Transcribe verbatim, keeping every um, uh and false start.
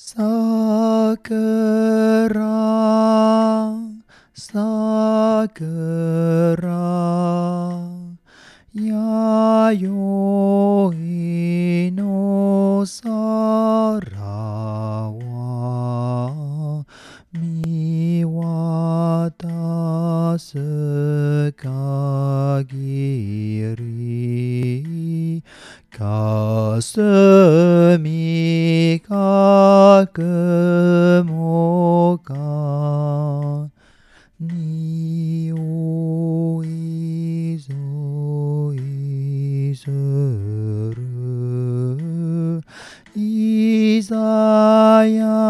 Sakura, Sakura, Yayoi no Sara wa miwatasu kagiri kasumi kakumo ka nioi zoi suru izaya